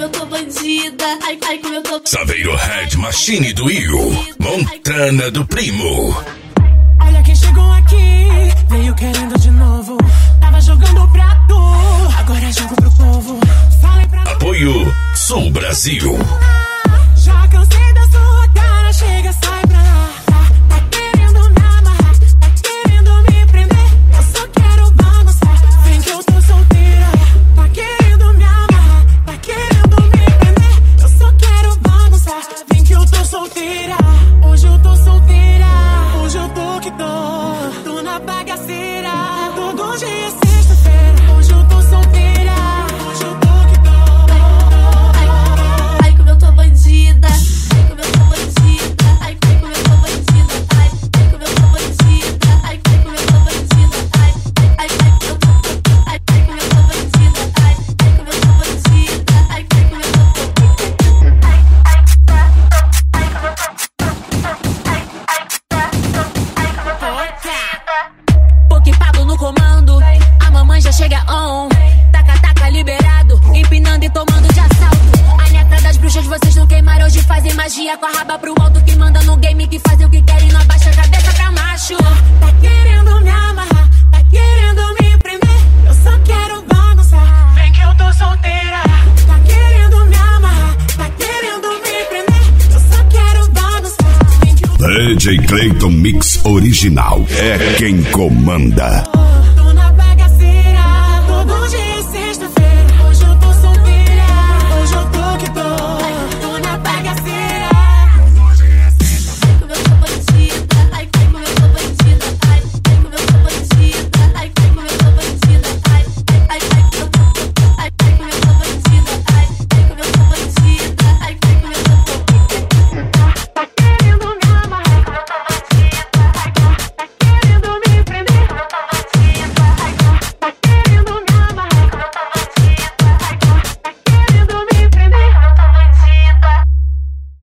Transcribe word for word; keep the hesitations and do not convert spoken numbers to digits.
como eu tô bandida. Ai, ai, como eu tô. Saveiro Head Machine do Rio, Montana do Primo. Olha quem chegou aqui, veio querendo de novo. Tava jogando pra tu, agora jogo pro povo. Falei pra Apoio Sul Brasil. Já cansei da sua cara, chega, sai pra lá. Tá, tá querendo me amarrar, tá querendo me prender. Eu só quero bagunçar, vem que eu tô solteira. Tá querendo me amarrar, tá querendo me prender. Eu só quero bagunçar, vem que eu tô solteira. Hoje eu tô solteira, hoje eu tô que tô. Tô na bagaceira, todo dia é sexta-feira. Hoje eu tô solteira, hoje eu tô que tô. Ai, como eu tô bandida. Ai, como eu tô bandida. Ai, como eu tô bandida. Ai, como eu tô bandida. Ai, como eu tô bandida. Ai, ai, como eu tô. Ai, como eu tô bandida. Ai, como eu tô bandida. Ai, como eu tô. Pokepado no comando, a mamãe já chega on. Taca, taca, liberado, empinando e tomando de assalto. A neta das bruxas, vocês não queimaram, hoje fazem magia com a raba pro alto. Que manda no game, que fazem o que querem, não abaixa a cabeça pra macho. Tá querendo me amarrar, tá querendo me prender. Eu só quero bagunçar, vem que eu tô solteira. Tá querendo me amarrar, tá querendo me prender. Eu só quero bagunçar, vem que eu tô. D J Clayton Mix Original é quem comanda.